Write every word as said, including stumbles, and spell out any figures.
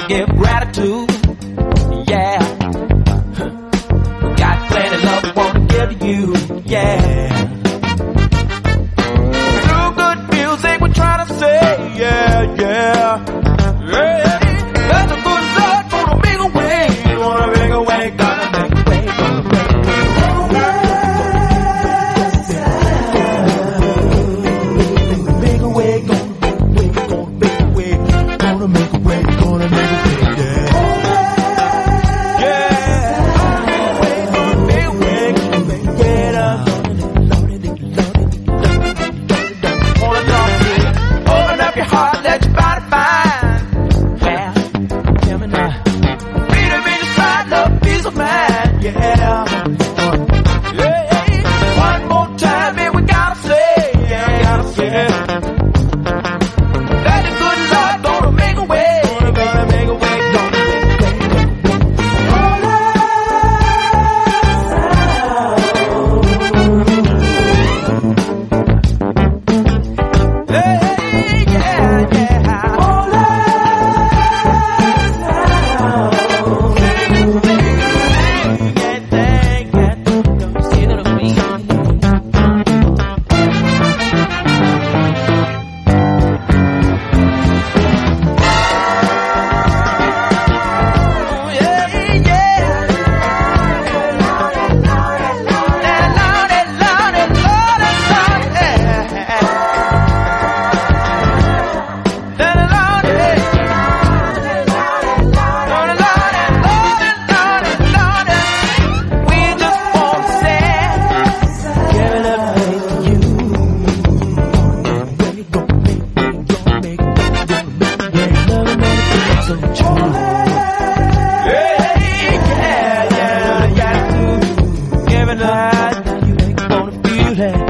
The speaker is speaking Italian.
give gratitude. Yeah, got plenty of love I wanna give to you. Yeah, through good music we're trying to say. Yeah, yeah, yeah. That's a good Lord gonna make a way, gonna make a way, gonna make a way, gonna make a way. Yeah, yeah, yeah, yeah. Give it a heart, you ain't gonna feel that.